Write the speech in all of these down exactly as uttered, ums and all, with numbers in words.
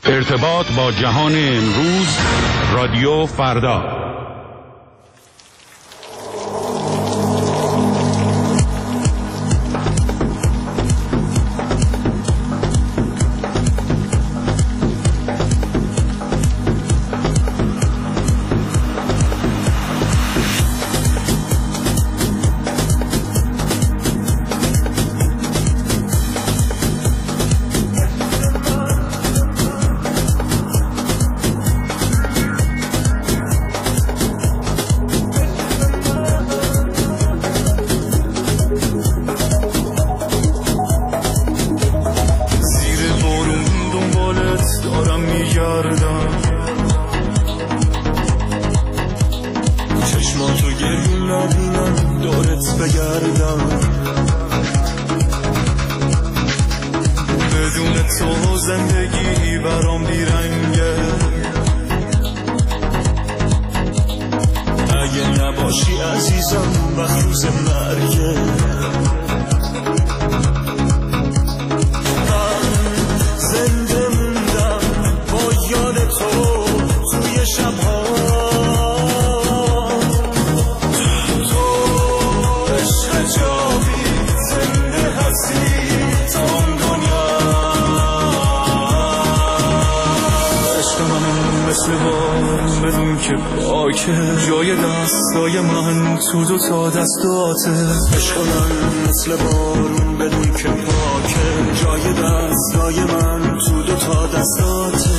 ارتباط با جهان امروز، رادیو فردا. جای دستای من تو دو تا دستاته، عشق من مثل بارون بدون که پاکه. جای دستای من تو دو تا دستاته.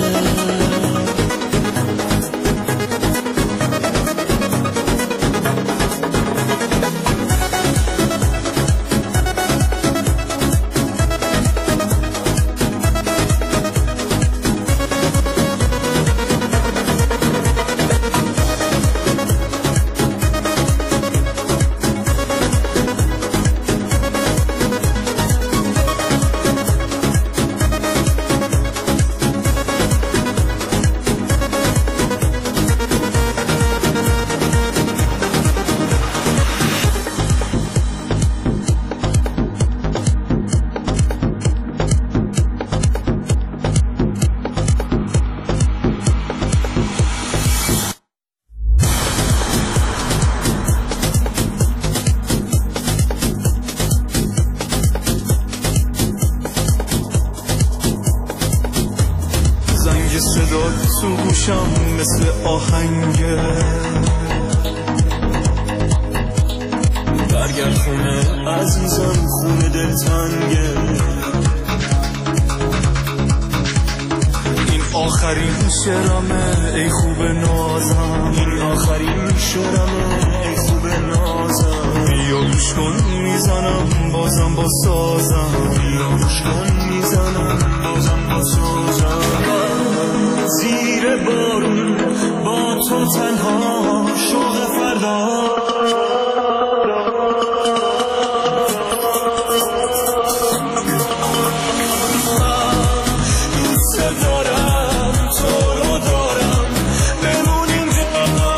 تو گوشم مثل آهنگه، برگرد خونه عزیزم، خونه دلتنگه. این آخرین شعرمه ای خوب نازم، این آخرین شعرمه ای خوب نازم. بیا گوش کن میزنم بازم با سازم، بیا گوش کن میزنم بازم با سازم. زیر بارون با تو تنها شوق فردا، دوست دارم تو رو دارم، بمون اینجا.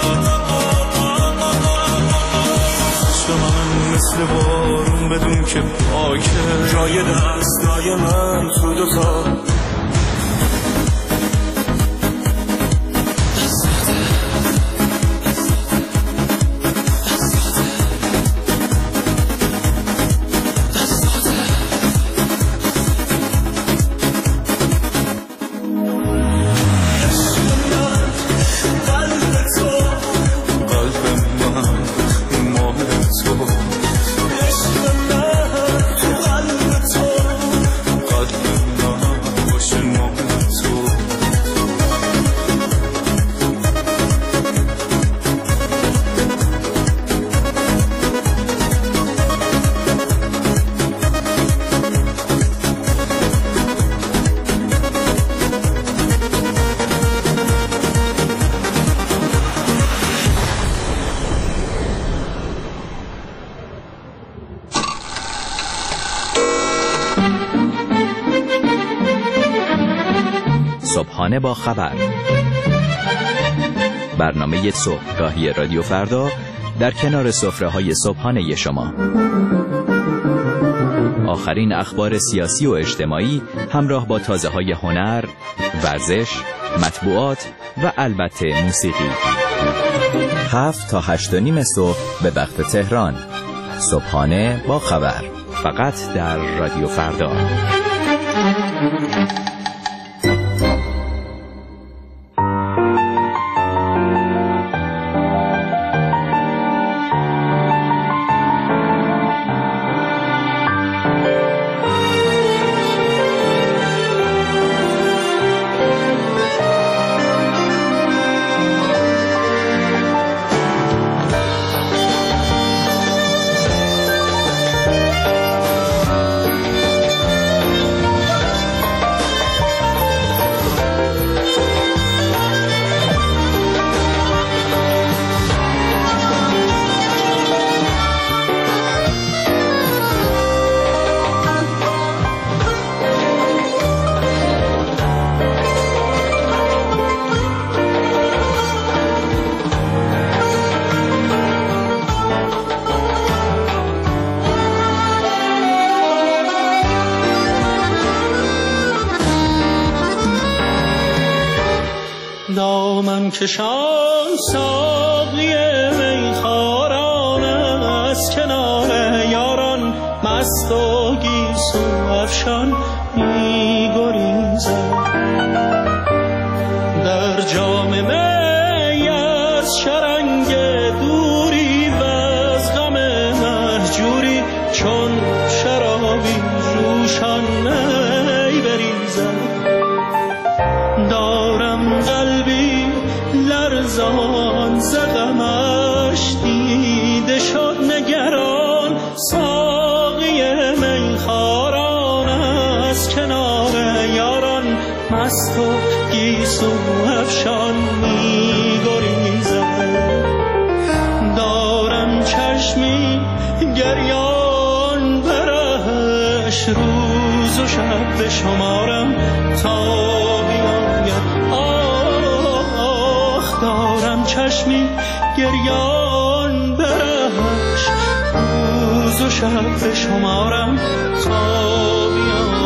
عشق من مثل بارون بدون که پاکه. جای دستای من تو دوتا صبحانه با خبر، برنامه صبحگاهی رادیو فردا در کنار سفره‌های صبحانه شما. آخرین اخبار سیاسی و اجتماعی همراه با تازه‌های هنر، ورزش، مطبوعات و البته موسیقی. هفت تا هشت و نیم صبح به وقت تهران. صبحانه با خبر، فقط در رادیو فردا. دامن کشان ساقی میخواران از کنار یاران، مست و گیسو افشان می‌گریزد. در جام می از شرنگ دوری و از غم مهجوری، چون شرابی جوشان می بریزد. دارم قلبی لرزان ز غمش، دیده شد نگران ساقی میخواران از کنار یاران، مست و گیسو افشان می‌گریزد. دارم چشمی گریان برهش، روز و شب به شمارم تا بیاید. آخ دارم چشمی گریان برهش، روز و شب به شمارم تا بیاید.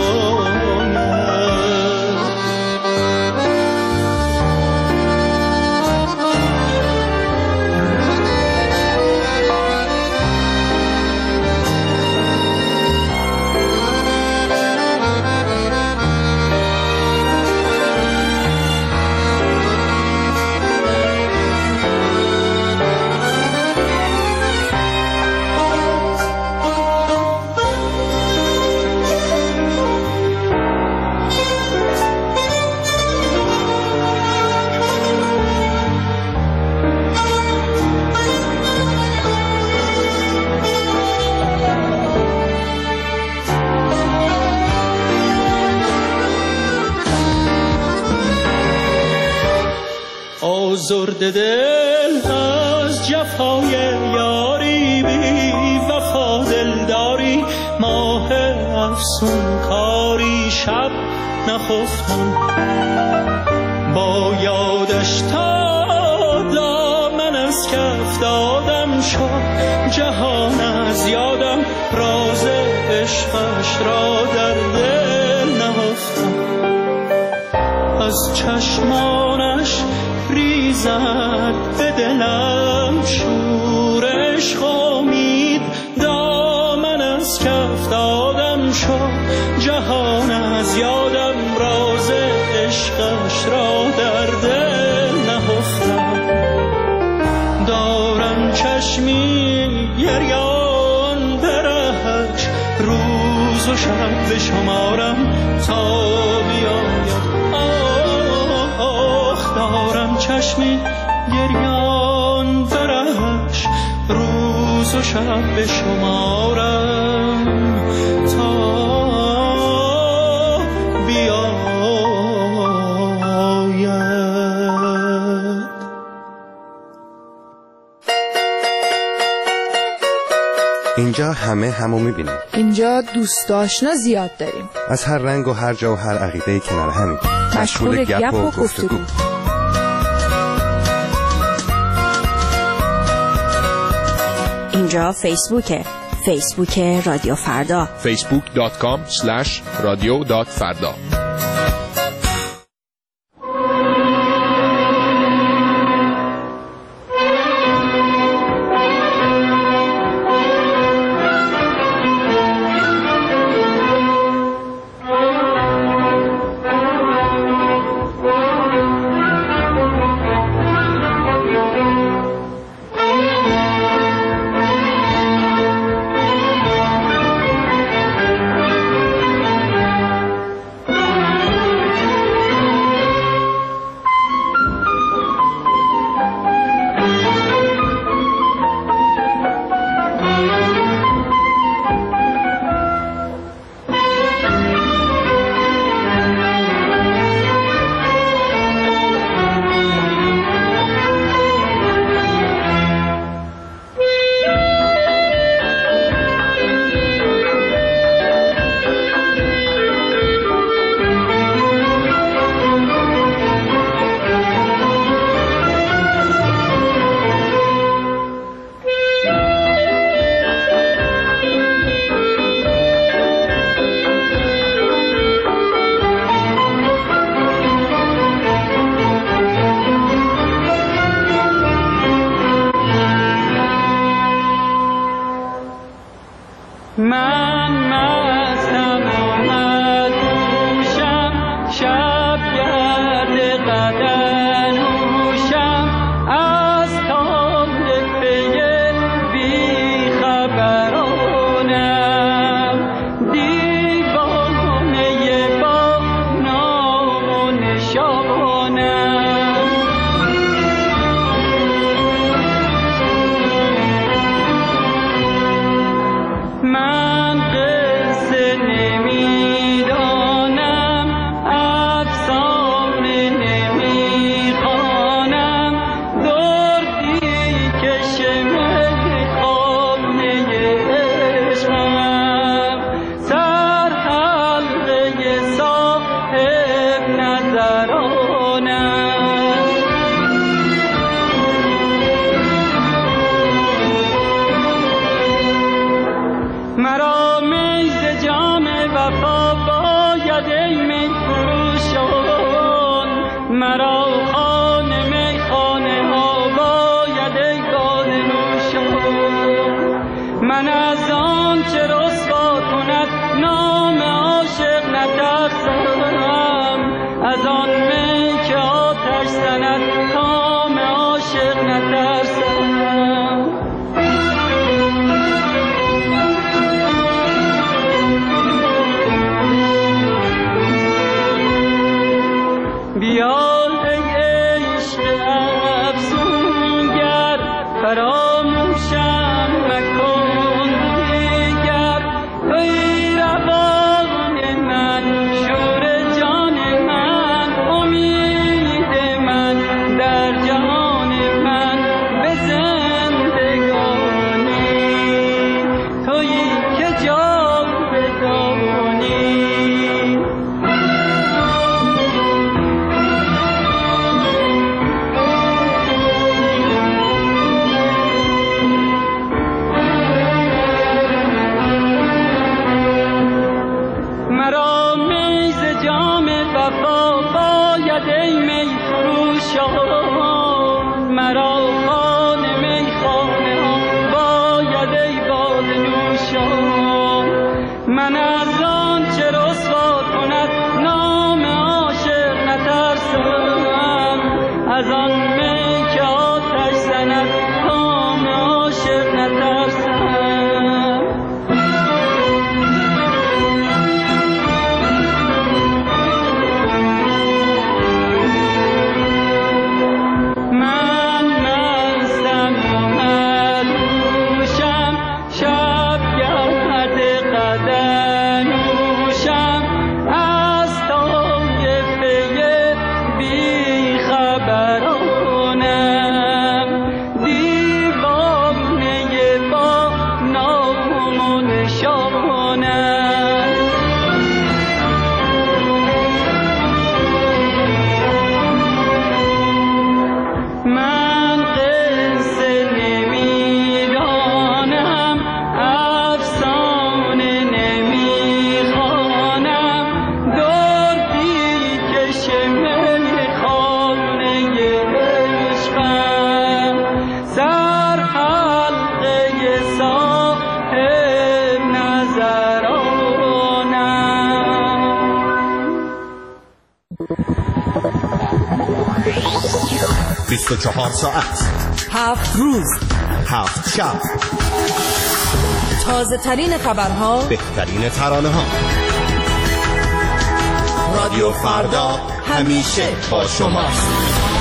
آزرده دل از جفای یاری، بی وفا دلداری، ماه افسون کاری، شب نخفتم با یادش تا دامن از کف دادم شد جهان از یادم، راز عشقش را در دل نهفتم. از چشمانش ریزد به دلم شور عشق امید، دامن از کف دادم شد جهان از یادم، راز عشقش را در دل نهفتم. دارم چشمی گریان برهش، روز و شب به شمارم تا بیاید. آخ دارم چشمی گریان برهش، روز و شب به شمارم تا بیاید. اینجا همه همو میبینیم. اینجا دوست آشنا زیاد داریم، از هر رنگ و هر جا و هر عقیده کنار همیم، مشغول گپ و گفتگو. اینجا فیسبوکه، فیسبوک رادیو فردا فیسبوک دات کام اسلش رادیو دات فردا. برای بیست و چهار ساعت، هفت روز، هفت شب، تازه ترین خبرها، بهترین ترانه ها. رادیو فردا همیشه با شماست.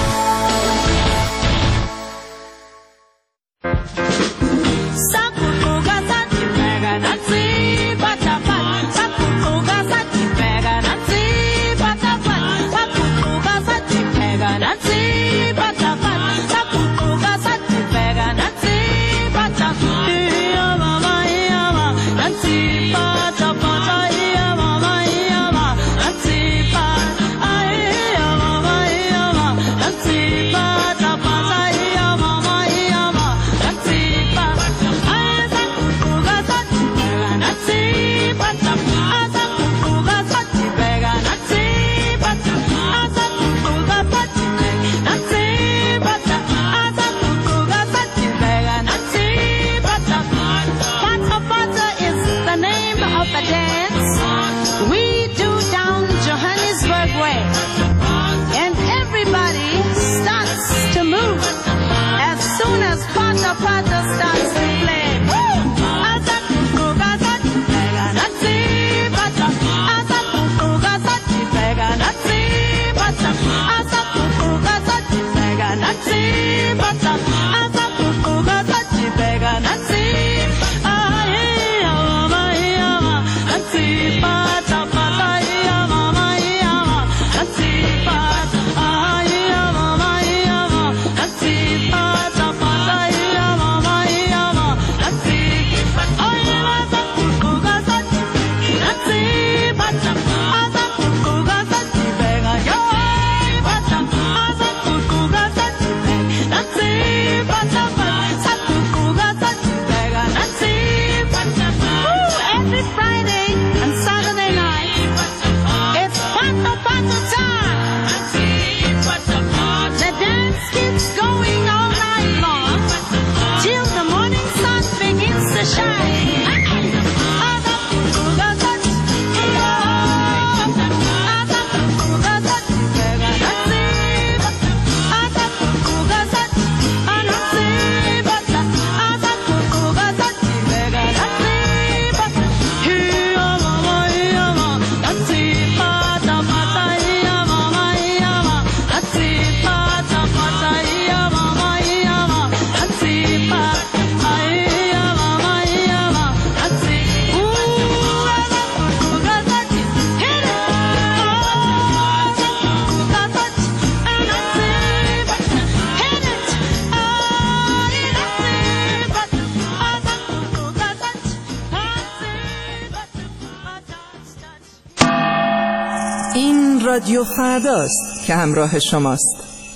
رادیو فرداست که همراه شماست.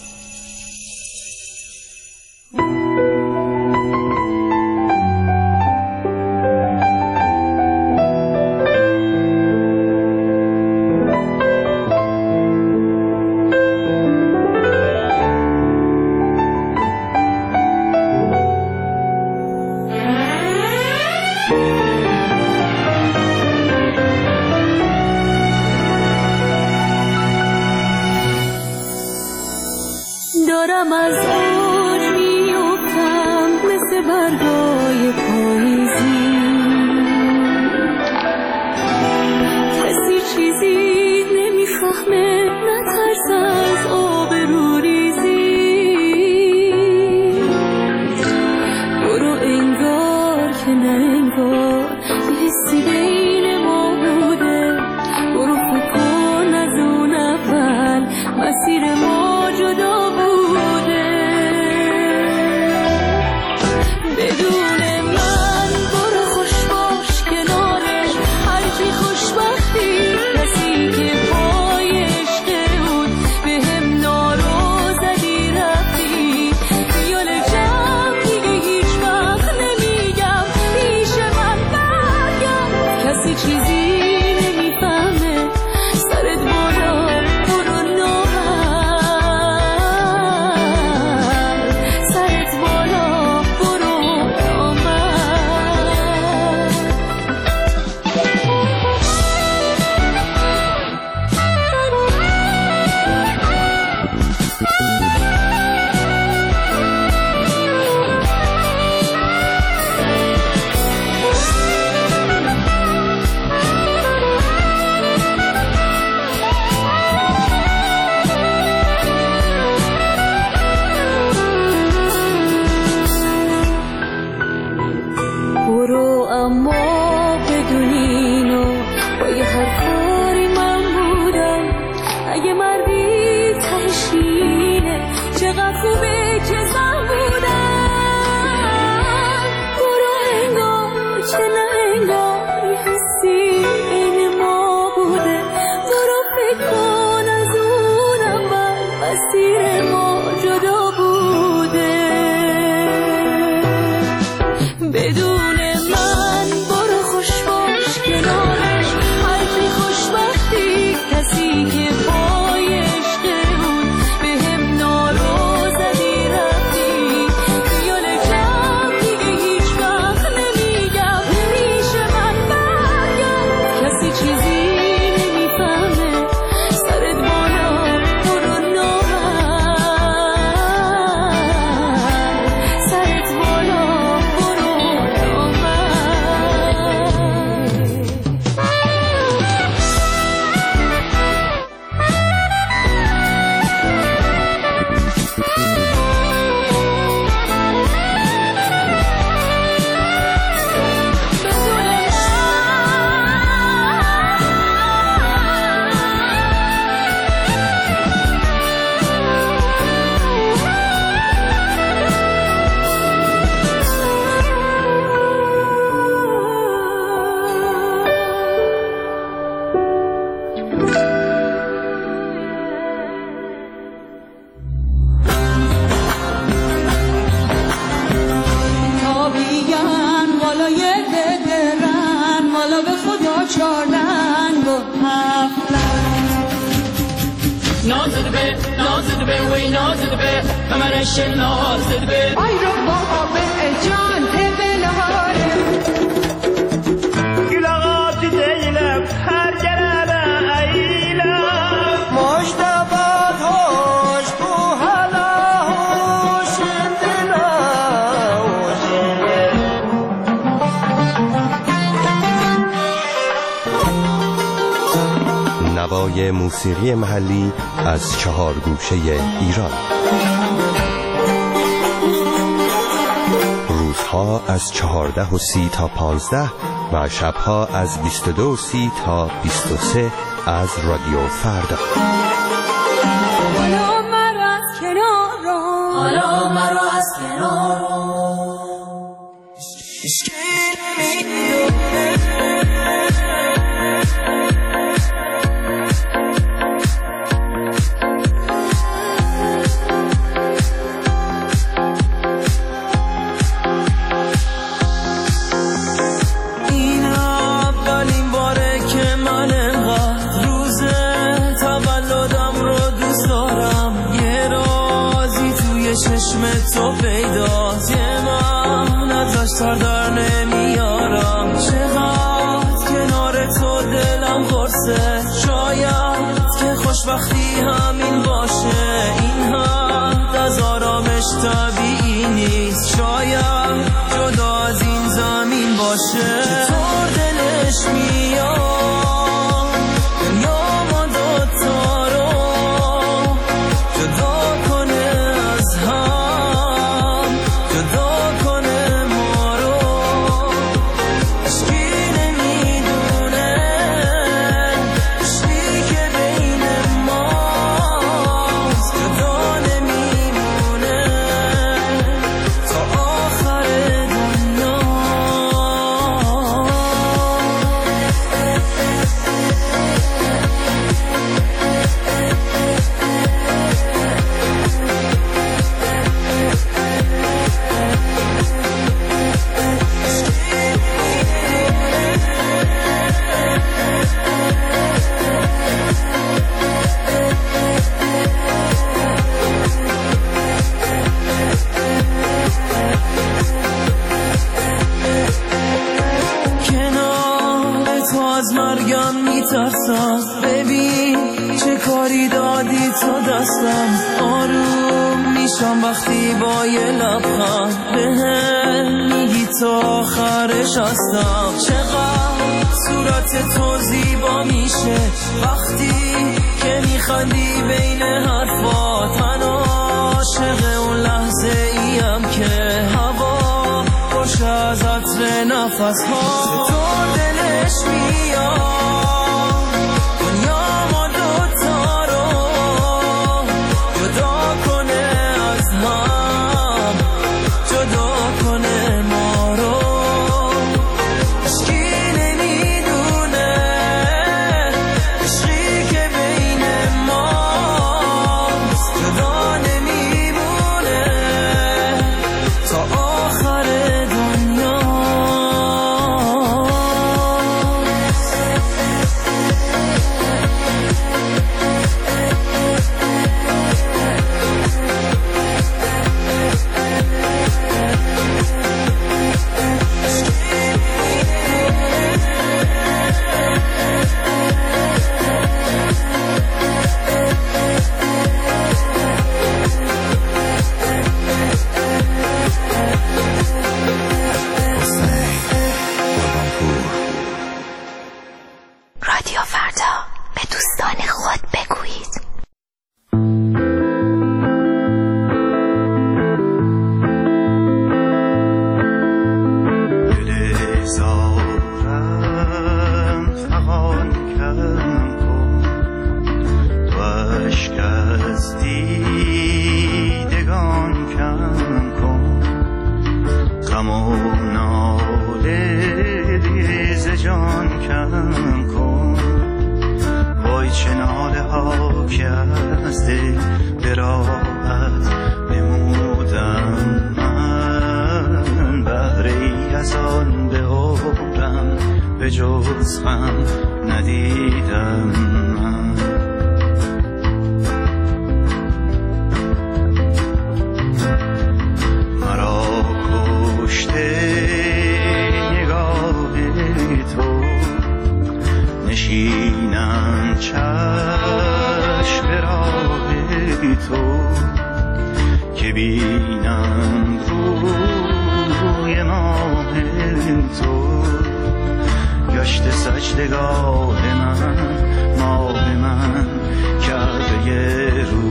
دارم از اوج میافتم مثل برگای پاییزی، کسی چیزی نمیفهمه نترس از آبروریزی. برو انگار که نه انگار حسی بین ما بوده، برو فکر کن از اون اول مسیر ما جدا بوده. بدون من برو خوش باش کنارش، هرچی خوشبختی کسی که پای عشق بود به هم نارو زدی رفتی. خیال جمع دیگه هیچ وقت نمیگم پیش من برگرد، کسی چیزی نمیفهمه سرت بالا برو اگه مردی تهشینه چقدر خوبه که زن بودن. برو انگار که نه انگار حسی این ما بوده. برو فکر کن از اونم بر مسیر ما جدا بوده. بدون من برو خوش باش کنارش، هر کی خوشبختی کسی که پای عشق بود به هم نارو زدی رفتی. خیال کم دیگه هیچ وقت نمیگم پیش من برگرد، کسی چیزی نمیفهمه سرت بالا برو نامرد، سرت بالا برو نازد به نازد به وی نازد به کمرش نازد به آی رو بابا به جان تبلاره گلغات دیلم هر جرابه ایلم مشتبات هوش تو حالا هوش دلا نوای موسیقی محلی از چهار گوشه ایران. روزها از چهارده و سی تا پانزده و شبها از بیست و دو و سی تا بیست و سه از رادیو فردا. حالا مرا از کنار رو، حالا مرا از کنار رو تو پیداست یه من ازش سر در نمیارم. چقدر کنار تو دلم قرصه، شاید که خوشبختی همین باشه. این حد از آرامش طبیعی نیست، شاید جدا از این زمین باشه. چطور دلش میاد دنیا ما دوتا رو جدا کنه از هم، جدا کنه ما رو. عشقی نمیدونه عشقی که بین ماست، جدا نمیمونه تا آخر دنیا. کنار تو از مرگم میترسم، ببین چه کاری دادی تو دستم. آروم میشم وقتی با یه لبخند بهم میگی تا آخرش هستم. چقدر صورت تو زیبا میشه وقتی که میخندی بین حرفات. من عاشق اون لحظه ایم که هوا باشه از عطر نفس ها. تو دلش میاد دنیا ما دوتا رو راحت نمودم من، بهره ای از آن به عمرم به جز غم ندیدم من. مرا کشته نگاه تو، نشینم چشم راه تو، که بینم روی ماه تو، گشت سجدگاه من ماه من، کعبه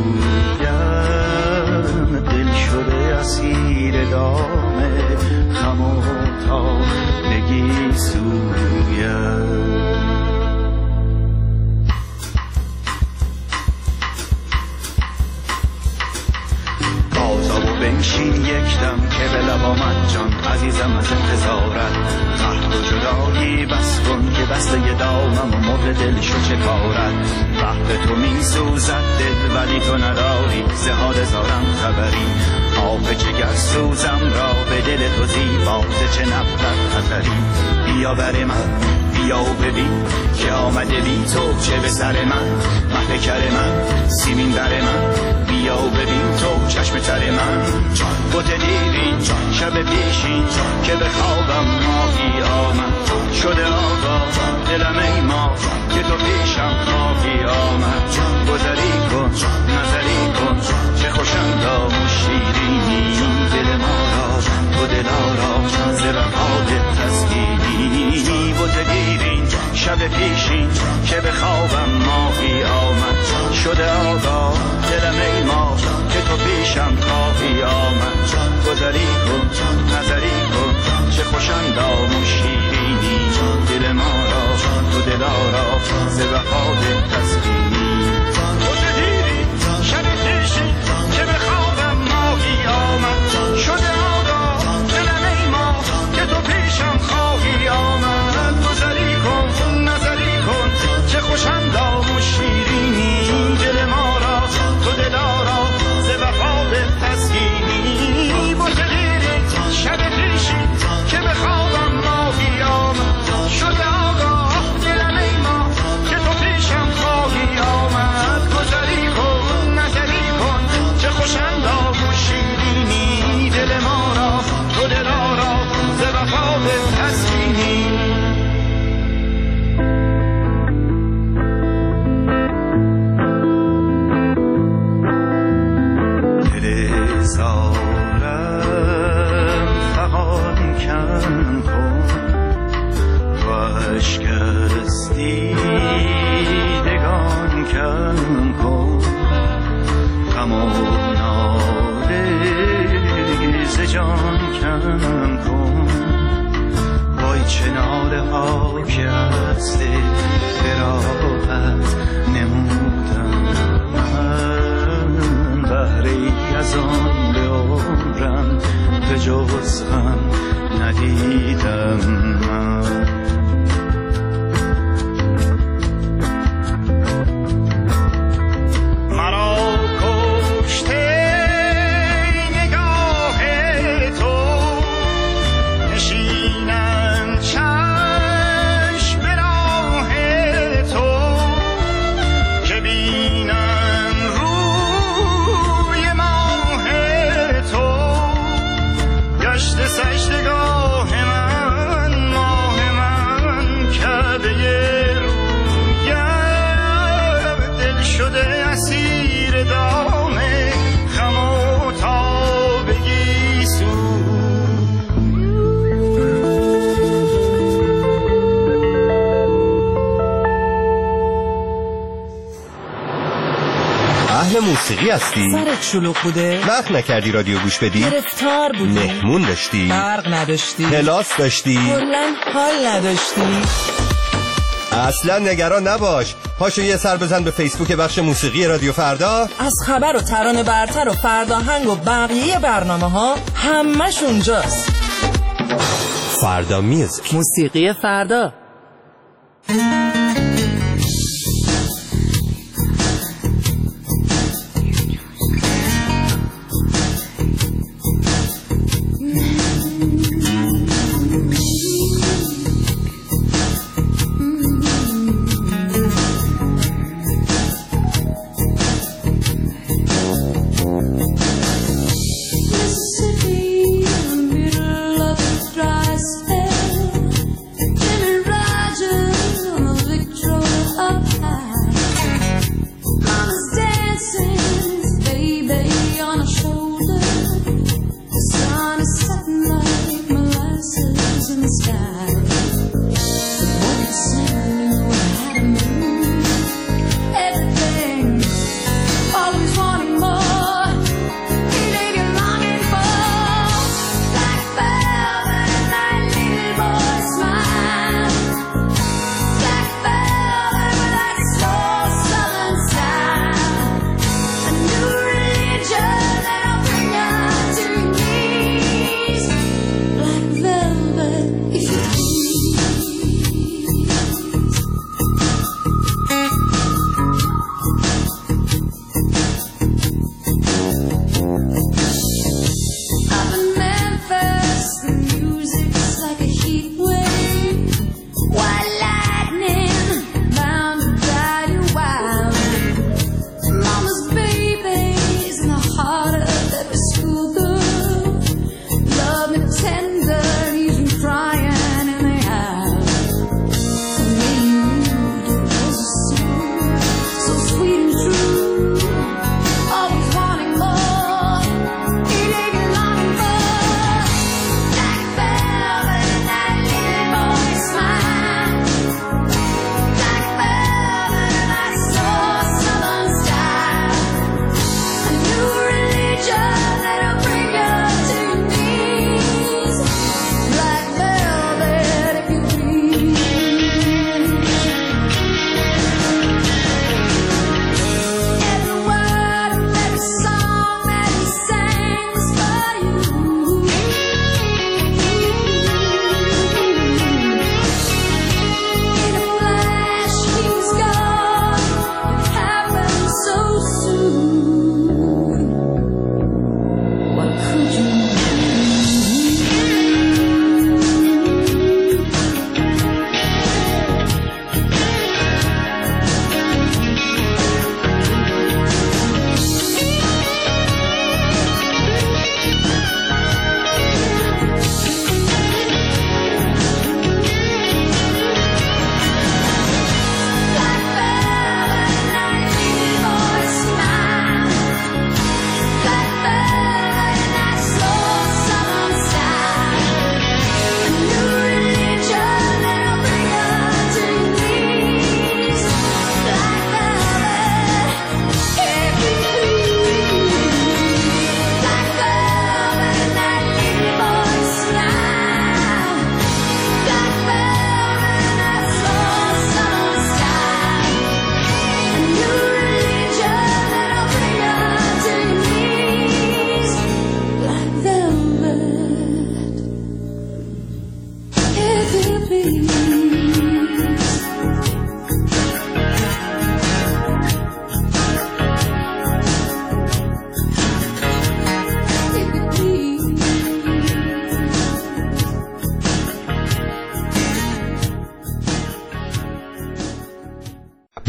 رویم دل شده اسیر دام خم و تابگی سویم. بنشین یک دم که به لب آمد جان عزیزم از انتظارت، قهر و جدایی بس کن که بسته ی دامم و مرد دل شو چه کارت. وقت تو می سوزد دل ولی تو نداری ز حال زارم خبری، آب جگر سوزم را به دل تو زیبا ز چه نفرت خطری. بیا بر من بیا و ببین که آمده بی تو چه به سر من، محتکر من سیمین بر من، بیا و ببین تو چشم تر من. بوت دیرین شب پیشین که به خوابم ماهی آمد، شده آقا دلم ای ما که تو پیشم ماهی آمد. گذری کن نظری کن چه خوشندام و شیرینی، دل ما را تو دلارا ز وفات تسکینی. بوت دیرین شب پیشین که به خوابم ماهی آمد، شده آقا دلم ای ما که تو پیشم خواهی آمد. گذری کن نظری کن چه خوشندام و شیرینی، دل ما را تو دلارا ز وفات تسکینی. بوت دیرین شب پیشین که به خوابم ماهی آمد، شده آقا دلم ای ما که تو پیشم خواهی آمد. گذری کن نظری کن چه خوشندام و شیرینی، دل ما را تو دلارا ز وفات تسکینی. بوت دیرین شب پیشین که به خوابم ماهی آمد، شده آقا دلم ای ما که تو پیشم خواهی آمد. گذری کن نظری کن چه خوشندام و شیرینی، دل ما را تو دلارا ز وفات تسکینی. زارم فغان کم کن، تو عشق از دیدگان کم کن، غم و ناله ز جان کم کن. وای چه ناله ها که از دل به راحت نمودم من، بهره ای از آن به عمرم به جز غم ندیدم من. مرا کشته نگاه تو، نشینم چشم راه تو، که بینم روی ماه تو، گشت سجدگاه من ماه من، کعبه رویم دل شده اسیر دام خم و تابگی سو. اهل موسیقی هستی؟ سرت شلوغ بوده؟ وقت نکردی رادیو گوش بدی؟ گرفتار بودی؟ مهمون داشتی؟ برق نداشتی؟ کلاس داشتی؟ کلن حال نداشتی؟ اصلا نگران نباش، پاشو یه سر بزن به فیسبوک بخش موسیقی رادیو فردا. از خبر و ترانه برتر و فرداهنگ و بقیه برنامه ها همش اونجاست. فردا میوزیک، موسیقی فردا.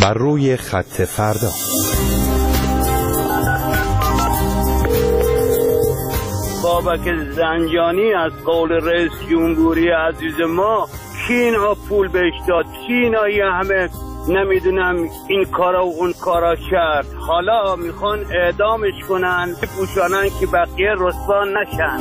بر روی خط فردا. بابک زنجانی از قول رئیس جمهوری عزیز ما کی اینا پول بهش داد؟ کی اینا یه همه نمیدونم این کارا و اون کارا کرد؟ حالا میخوان اعدامش کنن بپوشانن که بقیه رسوا نشن.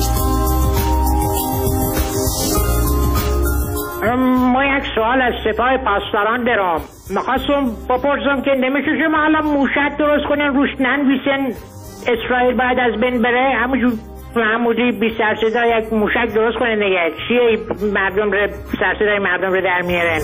ما یک سوال از سپاه پاسداران دارم. میخواستم بپرسم که نمیشه شما حالا موشک درست کنن روش ننویسن اسرائیل بعد از بین بره، همونجور همونجوری بی سرصدا یک موشک درست کنن دیگه. چیه مردم رو سرصدای مردم رو در میارن؟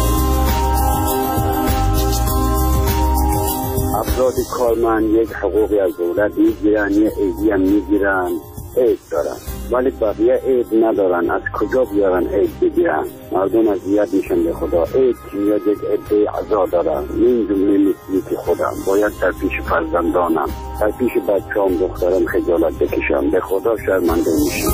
افراد کارمند یک حقوقی از دولت میگیرن، یه عیدی هم میگیرن، عید دارن، ولی بقیه عید ندارن. از کجا بیارن عید بگیرن؟ مردم اذیت میشن به خدا. عید که میاد یک عده عزا دارن، این جمله مثلی که خودم باید در پیش فرزندانم، در پیش بچه‌ام دخترم خجالت بکشم. به خدا شرمنده میشم.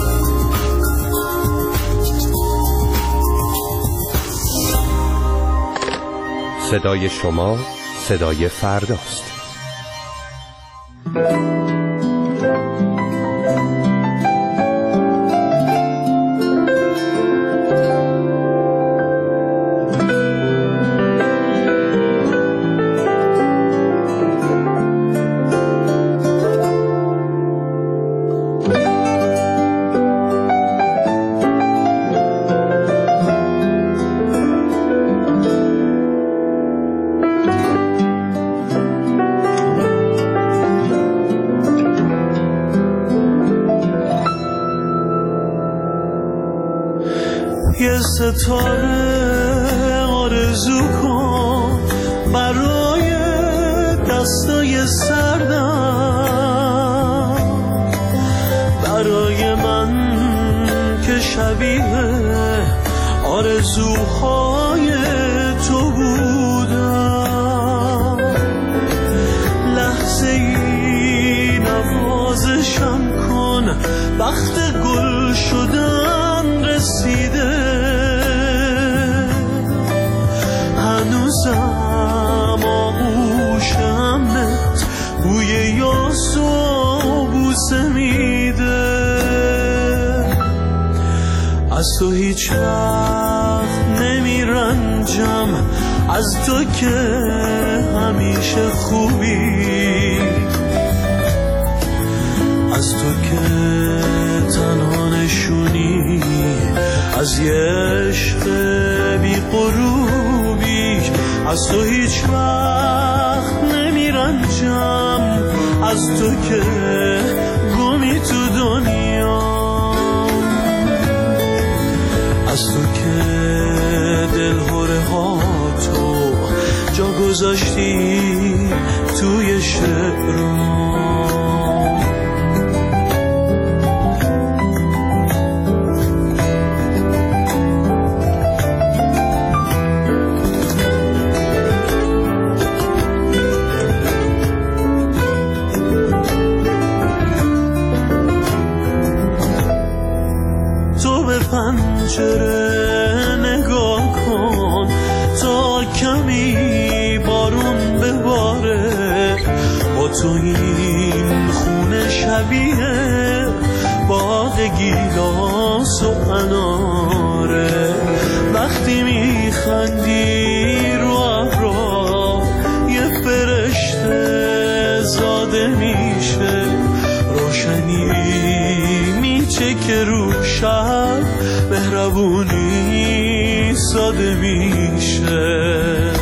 صدای شما صدای فرداست. یه ستاره آرزو کن برای دستای سردم، برای من که شبیه آرزوهای تو بودم. لحظه ای نوازشم کن، وقت گل شدن رسیده. هنوزم آغوشمت بوی یاس و بوسه میده. از تو هیچ وقت نمیرنجم، از تو که همیشه خوبی، از تو که تنها نشونی از یه عشق بی غروبی. از تو هیچ وقت نمیرنجم، از تو که گمی تو دنیا، از تو که دلهوره ها تو جا گذاشتی توی شعرام. پنجره نگاه کن تا کمی بارون بباره. با تو این خونه شبیه باغ گیلاس و اناره. وقتی میخندی رو ابرا یه فرشته زاده میشه. روشنی میچکه رو شب، مهربونی ساده میشه.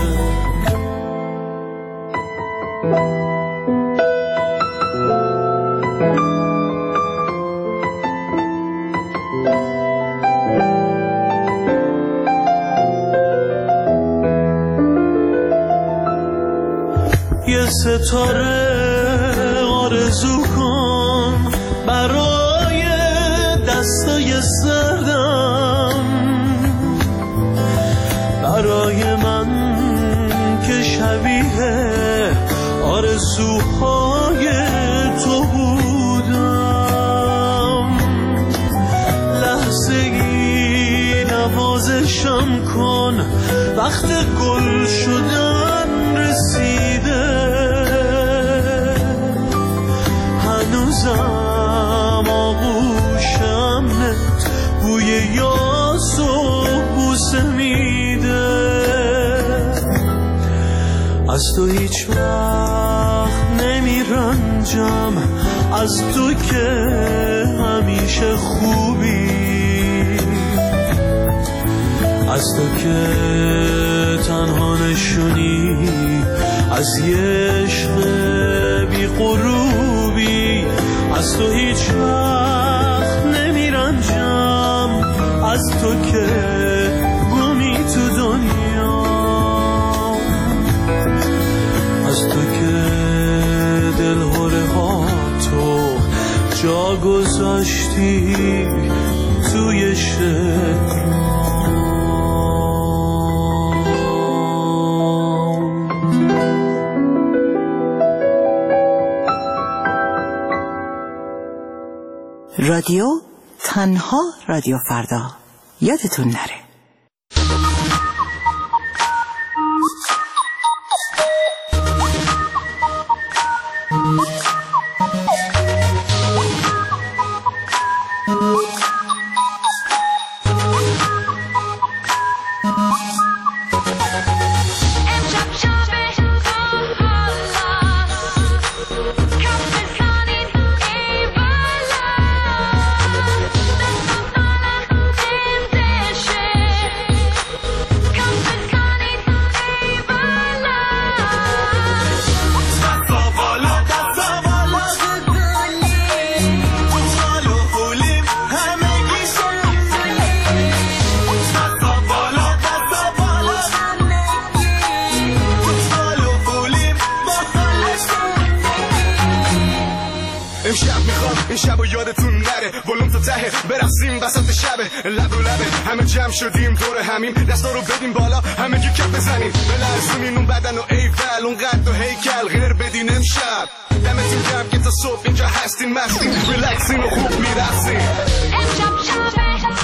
یه ستاره آرزو کن برای دستای سردم، برای من که شبیه آرزوهای تو بودم. لحظه ای نوازشم کن، وقت گل شدن رنجم از تو که همیشه خوبی، از تو که تنها نشونی از یه عشق بی غروبی، از تو هیچ وقت نمیرنجم، از تو که گمی تو دنیا، از تو که دلهوره ها تو جا گذاشتی توی شعر. رادیو تنها رادیو فردا، یادتون نره. همه جمع شدیم دور همین، دستا رو بدیم بالا همه گی کف بزنیم، بلرزونین اون بدن و ایفل اون قد و هیکل غیر بدین امشب. دمتون گرم که تا صبح اینجا هستین مستین، ریلکسین و خوب میرسین. امشب شبه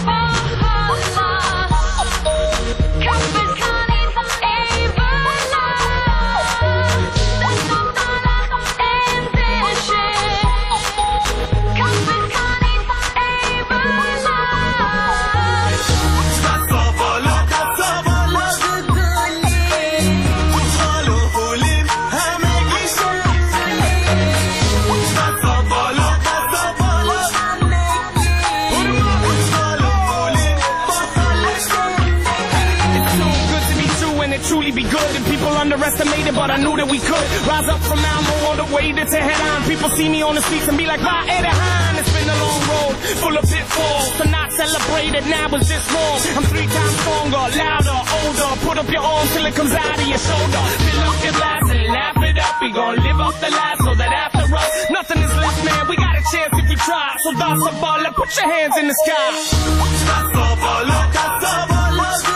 underestimated, but I knew that we could rise up from Malmo all the way to Tehran. People see me on the streets and be like, "Va Erehan." It's been a long road, full of pitfalls. To not celebrate it now is just wrong. I'm three times stronger, louder, older. Put up your arms till it comes out of your shoulder. Fill up your glass and laugh it up. We gon' live up the life so that after us, nothing is left, man. We got a chance if we try. So that's a baller, put your hands in the sky. That's a baller, that's a baller.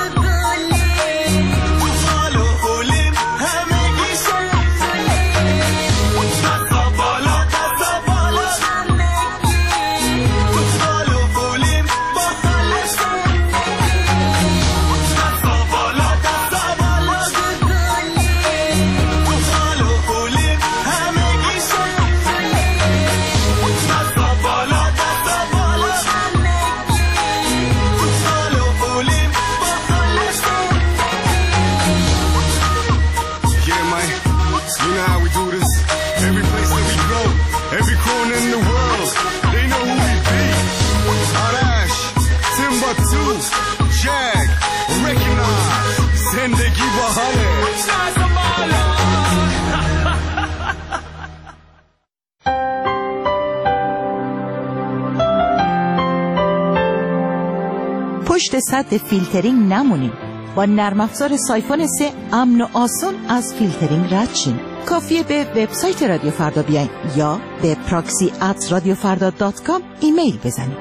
پشت سد فیلترینگ نمونیم. با نرم افزار سایفون سه امن و آسون از فیلترینگ رد شین. کافیه به وبسایت رادیو فردا بیاین یا به پراکسی ات رادیو فردا دات کام ایمیل بزنید.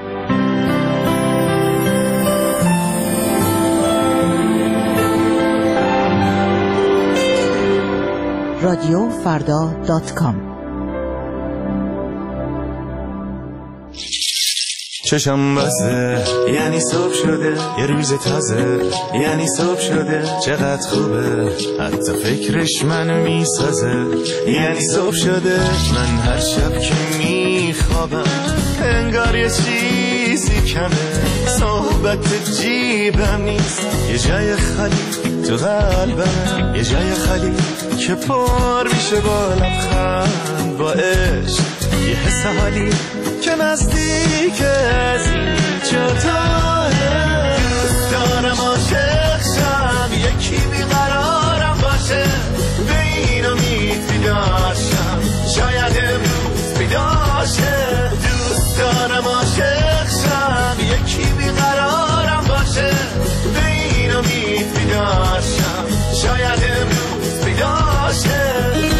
رادیو فردا دات کام. چشم بسته یعنی صبح شده، یه روز تازه یعنی صبح شده، چقدر خوبه حتی فکرش منو میسازه، یعنی صبح شده. من هر شب که میخوابم انگار یه چیزی کمه، صحبت جیبم نیست، یه جای خالی تو قلبم، یه جای خالی که پر میشه با لبخند، با با عشق یه حس حالی که نزدیک از اینجا تاه. دوست دارم عاشق شم یکی بیقرارم باشه، به این امید بیدار شم شاید امروز بیدار شه. دوست دارم عاشق شم یکی بیقرارم باشه، به این امید بیدار شم شاید امروز بیدار شه.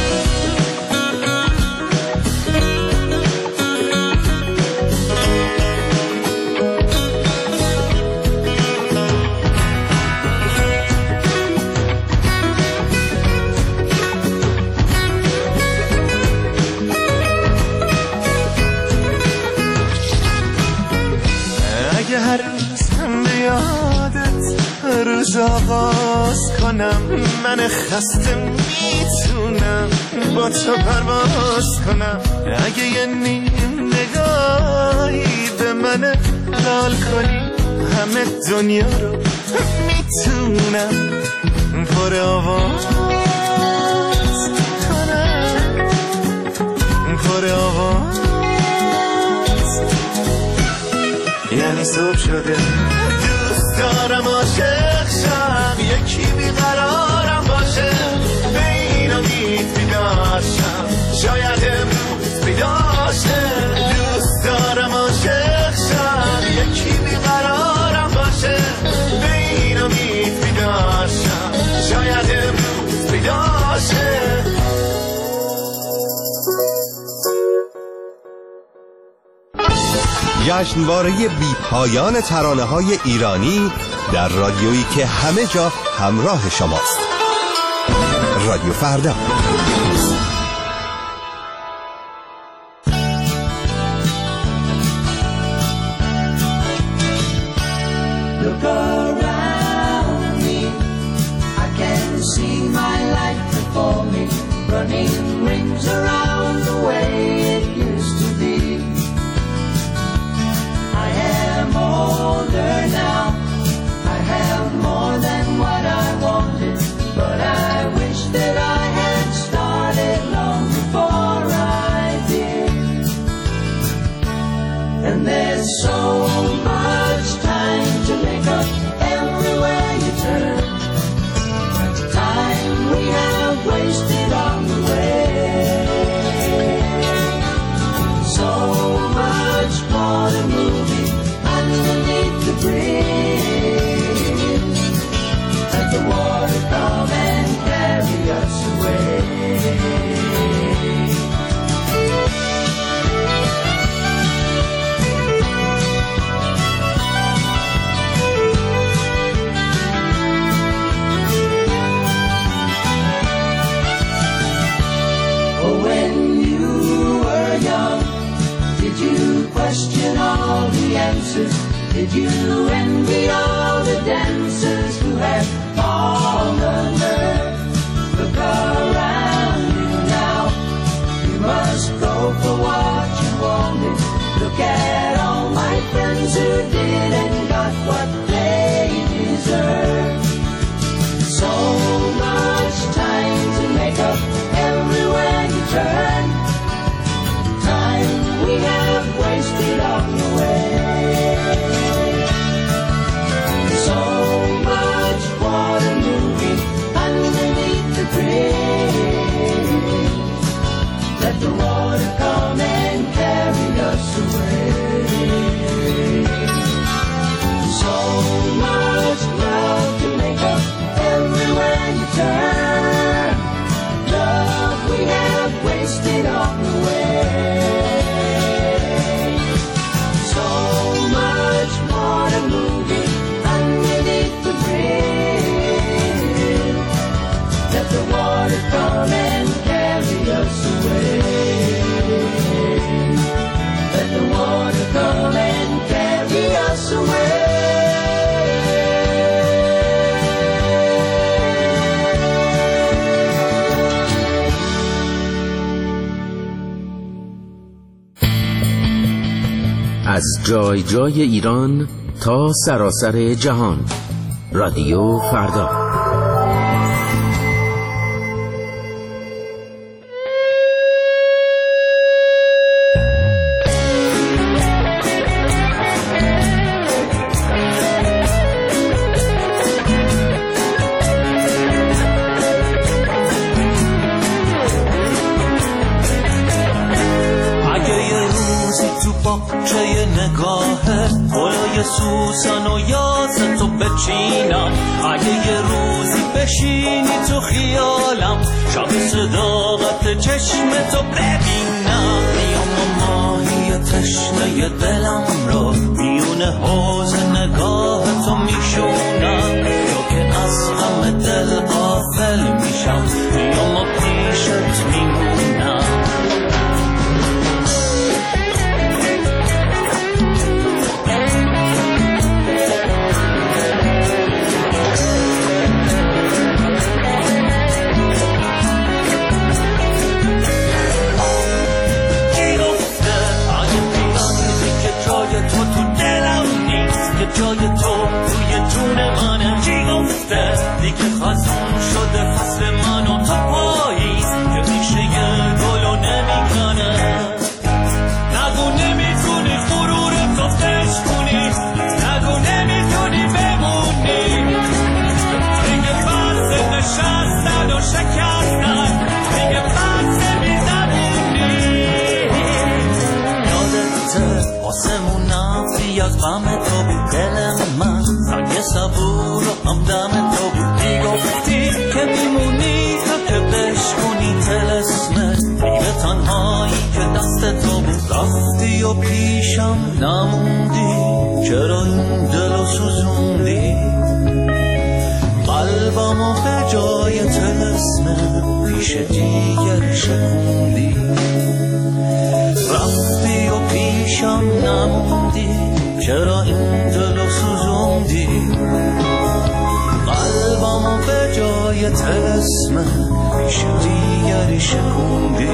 هر روز هم به یادت روز آغاز کنم، من خسته میتونم با تو پرواز کنم. اگه یه نیم نگاهی به من لال کنی، همه دنیا رو میتونم پر آواز کنم، پر آواز. یعنی صبح شده دوست دارم عاشق شم یکی بیقرارم باشه، به این امید بیدار شم شاید امروز بیدار شه. دوست دارم عاشق شم یکی بیقرارم باشه، به این امید بیدار شم شاید امروز بیدار شه. جشنواره بی پایان ترانه‌های ایرانی در رادیویی که همه جا همراه شماست. رادیو فردا. Look around me, I can see my life before me, running rings around the way it used to be. I am older now, I have more than what I wanted, but I wish that I had started long before I did. And there's so much time to make up everywhere you turn, time we have wasted on the way. So much more to moving underneath the bridge. Let the water come and carry us away. Oh, when you were young, did you question all the answers? Did you envy all the dancers who had all learned? Look around you now, you must go for what you wanted. Look at all my friends who did and got what they deserve. So much time to make up everywhere you turn, time we have wasted on the way. So much water moving underneath the bridge. Let the water come and carry us away. So much love to make up everywhere you turn, love we have wasted on the way. So much water moving underneath the bridge. Let the water come and carry us away. Let the water come and carry us away. از جای جای ایران تا سراسر جهان، رادیو فردا. اگه یه روزی تو باغچه نگاهه گلای سوسن و یاس تو بچینم، اگه یه روزی بشینی تو خیالم شب صداقت چشم تو ببینم، میام و ماهی تشنه دلم رو میونه حوض نگاه تو میشونم، یا که از غم دل غافل میشم میام و پیشت میمونم. جای تو توی جون منه، چی گفته دیگه خزون شده فصل من و تا پاییز که میشه یه گلو نمیکنه، نگو نمیتونی غرور تو فش کنی، نگو نمیتونی بمونی، دیگه بس نشستن و شکستن، دیگه بس میزبونی. یادته آسمونم از غم تو بود، دل من سنگ صبور و همدم تو بود، میگفتی که میمونی تا که بشکنی طلسمت میوه تنهایی که دست تو بود، رفتی و پیشم نموندی، چرا این دلو سوزوندی، قلبمو به جای طلسمت پیش دیگر شکوندی، رفتی و پیشم نموندی، چرا این دلو سوزوندی، قلبمو به جای طلسمت پیش دیگری شکوندی.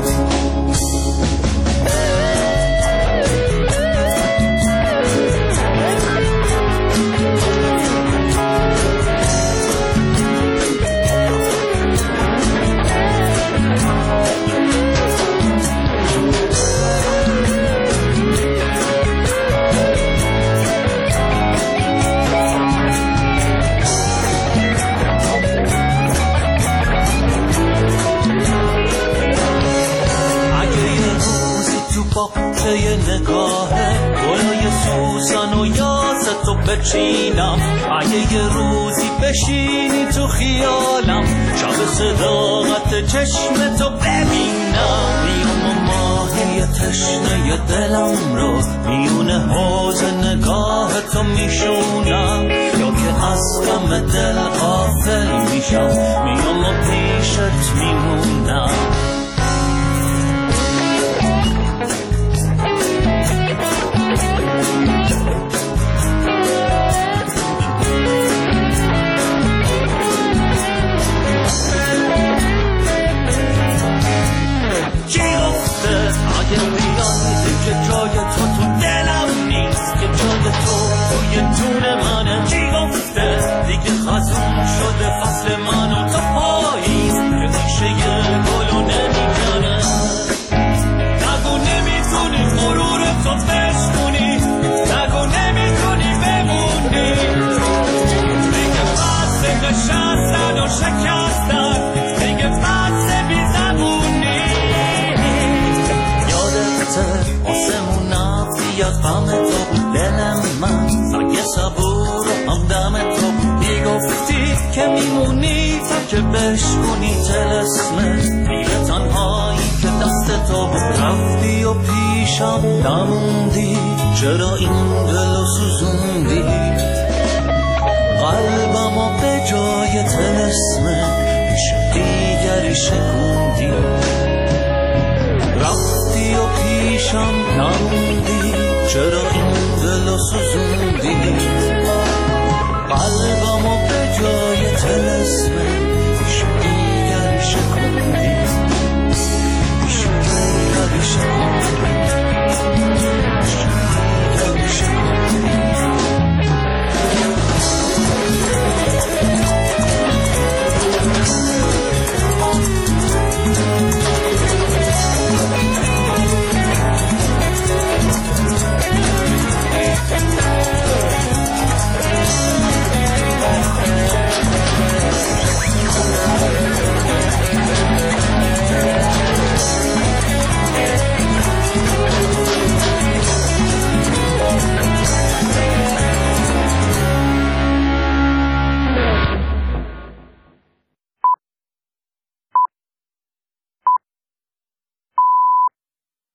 باغچه نگاهه گلای سوسن و یاس تو بچینم، اگه یه روزی بشینی تو خیالم شب صداقت چشم تو ببینم، میام و ماهی تشنه دلم رو میونه حوض نگاه تو میشونم، یا که از غم دل غافل میشم میام و پیشت میمونم. که جای تو تو دلم نیست، که جای تو توی جون منه، چی گفته دیگه خزون شده فصل من و تا پاییز که میشه یه گلو نمیکنه، نگو نمیتونی غرور تو بشکنی، نگو نمیتونی بمونی، دیگه بس نشستن و شکستن، دیگه بس بیزبونی. آسمونم از غم تو بود، دل من سنگ صبور و همدم تو بود، میگفتی که میمونی تا که بشکنی طلسمت میوه تنهایی که دست تو بود، رفتی و پیشم نموندی، چرا این دلو سوزوندی، قلبمو به جای طلسمت پیش دیگری شکوندی، رفتی و پیشم نموندی، چرا این دلو سوزوندی.